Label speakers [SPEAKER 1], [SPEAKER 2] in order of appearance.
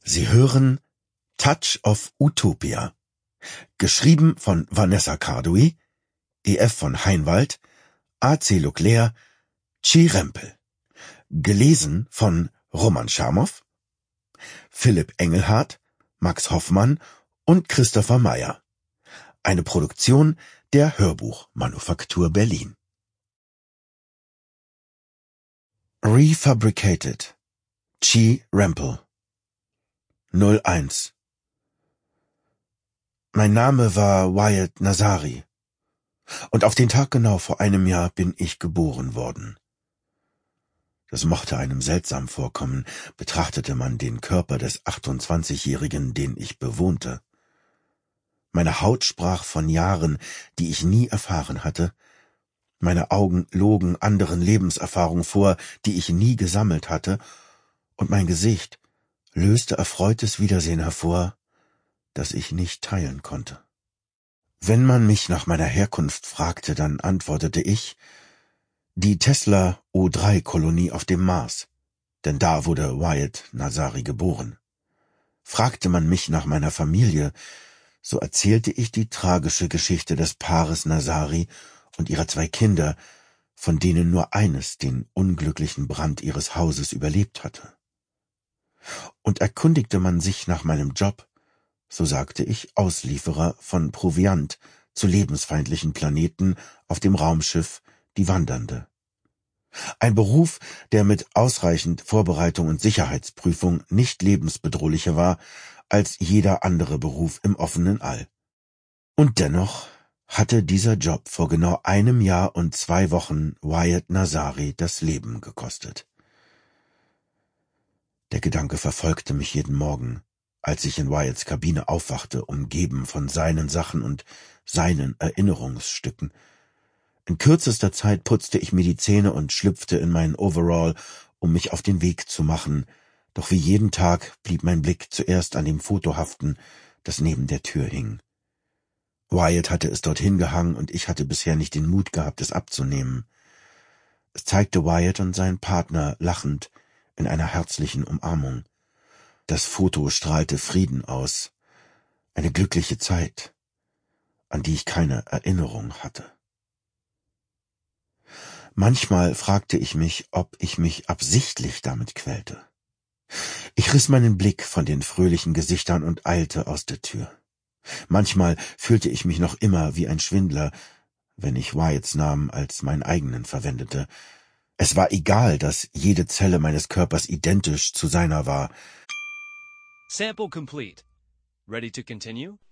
[SPEAKER 1] Sie hören Touch of Utopia, geschrieben von Vanessa Cardui, E.F. von Heinwald, A.C. Leclerc, Chi Rempel. Gelesen von Roman Schamow, Philipp Engelhardt, Max Hoffmann und Christopher Meyer. Eine Produktion der Hörbuchmanufaktur Berlin. Refabricated. Chi Rempel. 01. Mein Name war Wyatt Nazari. Und auf den Tag genau vor einem Jahr bin ich geboren worden. Das mochte einem seltsam vorkommen, betrachtete man den Körper des 28-Jährigen, den ich bewohnte. Meine Haut sprach von Jahren, die ich nie erfahren hatte. Meine Augen logen anderen Lebenserfahrungen vor, die ich nie gesammelt hatte, und mein Gesicht löste erfreutes Wiedersehen hervor, das ich nicht teilen konnte. Wenn man mich nach meiner Herkunft fragte, dann antwortete ich: die Tesla O3-Kolonie auf dem Mars, denn da wurde Wyatt Nazari geboren. Fragte man mich nach meiner Familie, so erzählte ich die tragische Geschichte des Paares Nazari und ihrer 2 Kinder, von denen nur eines den unglücklichen Brand ihres Hauses überlebt hatte. Und erkundigte man sich nach meinem Job, so sagte ich Auslieferer von Proviant zu lebensfeindlichen Planeten auf dem Raumschiff Die Wandernde. Ein Beruf, der mit ausreichend Vorbereitung und Sicherheitsprüfung nicht lebensbedrohlicher war als jeder andere Beruf im offenen All. Und dennoch hatte dieser Job vor genau einem Jahr und 2 Wochen Wyatt Nazari das Leben gekostet. Der Gedanke verfolgte mich jeden Morgen, als ich in Wyatts Kabine aufwachte, umgeben von seinen Sachen und seinen Erinnerungsstücken. In kürzester Zeit putzte ich mir die Zähne und schlüpfte in meinen Overall, um mich auf den Weg zu machen, doch wie jeden Tag blieb mein Blick zuerst an dem Foto haften, das neben der Tür hing. Wyatt hatte es dorthin gehangen und ich hatte bisher nicht den Mut gehabt, es abzunehmen. Es zeigte Wyatt und seinen Partner lachend in einer herzlichen Umarmung. Das Foto strahlte Frieden aus, eine glückliche Zeit, an die ich keine Erinnerung hatte. Manchmal fragte ich mich, ob ich mich absichtlich damit quälte. Ich riss meinen Blick von den fröhlichen Gesichtern und eilte aus der Tür. Manchmal fühlte ich mich noch immer wie ein Schwindler, wenn ich Wyatts Namen als meinen eigenen verwendete. Es war egal, dass jede Zelle meines Körpers identisch zu seiner war.
[SPEAKER 2] Sample complete. Ready to continue?